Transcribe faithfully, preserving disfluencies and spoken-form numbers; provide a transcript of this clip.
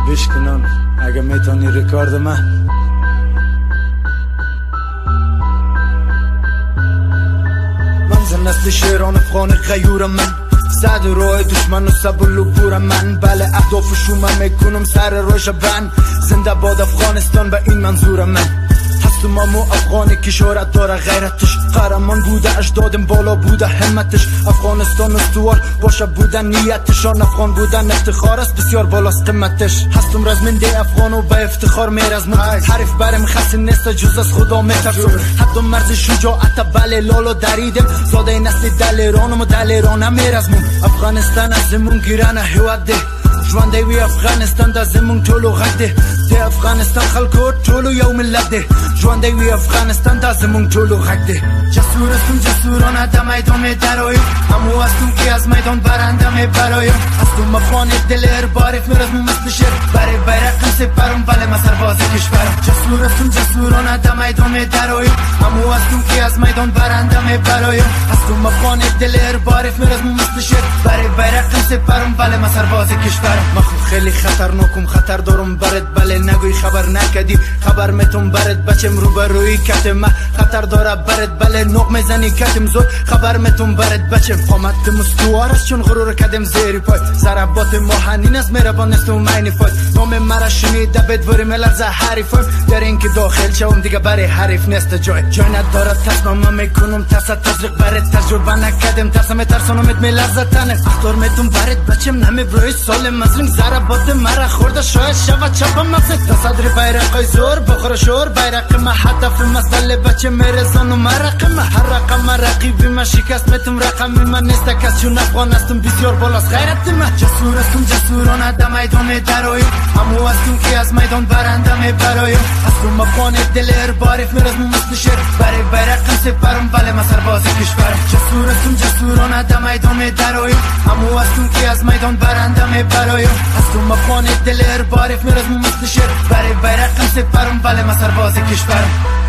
بشکنن اگه میتونی ریکارد من. من زن نسل شیران افغان غیورم من، زد راه دشمن و سبل و بورم من. بله اهدافشو من میکنم سر روش بند. زنده باد افغانستان به این منظورم من. هستم امو افغانی که شهرت داره غیرتش، قهرمان بوده اجدادم بالا بوده همتش. افغانستان استوار باشه بودن نیتشان، افغان بودن افتخار است بسیار بالاست قیمتش. هستم رزمنده افغان و به افتخار میرزمم، حریف برم خاصی نیست جز از خدا میترسم. حتی مرز شجاعت بله لالو دریدم، زاده نسل دلیرانم و دلیرانم میرزمم. افغانستان از زمون گیرانه هیوت ده، ژوندی وی افغانستان د زمون ټولو غږ دی. د افغانستان خلکو ټولو یو ملت دی، ژوندی وی افغانستان د زمون ټولو غږ دی. جسور هستم جسورانه د میدان می درایم، همو هستم که از میدان برنده می برایم. هستم افغان دل اربارف میرزمم مثل شیر، برای بیرقم سپرم بله من سرباز کشورم. جسور هستم جسورانه د میدان می درایم، همو هستم که از میدان برنده می برایم. هستم افغان دل اربارف میرزمم مثل شیر، برای بیرقم سپرم بله من سرباز کشورم. من خود خیلی خطرناکم، خطر دارم برات بله نگوی خبر نکدی، خبر میتون برات بچم رو بروی کتم. من خطر داره برات بله نوق میزنی کتم زود، خبر میتون برات بچم. آمدم استوار است چون غرور کدم زیری پای، ضربات ماهنین از مهربان است و معنی فاید. نام مرا شنیده بدوری ملرزه حریفم، در این که داخل شوم دیگه برای حریف نیست جای. جای نداره تصمیم میکنم ترس تزریق برات تجربه نکدم، ترسم ترسونم میلرزه تنه. اختار میتون برات بچم نمیبروی سال مزرنگ، ضربات مرا خورده شاید شود چپم مفت. تصدر بیرقای زور بخور شور، بیرق ما هدف مسئله بچه میرزان و مرقم. هر رقم رقیبی من شکست میتم، رقمی من نیست کس چون افغان هستم بسیار بالاست غیرت من. جسور هستم جسورانه د میدان می درایم، همو هستم که از میدان برنده می برایم. هستم افغان دل اربارف میرزمم مثل شیر، برای بیرقم سپرم بله من سرباز کشورم. جسور هستم جسورانه د میدان می درایم، همو هستم که از میدان برنده می برایم. هستم افغان دل اربارف میرزمم مثل شیر، برای بیرقم سپرم بله من سرباز کشورم.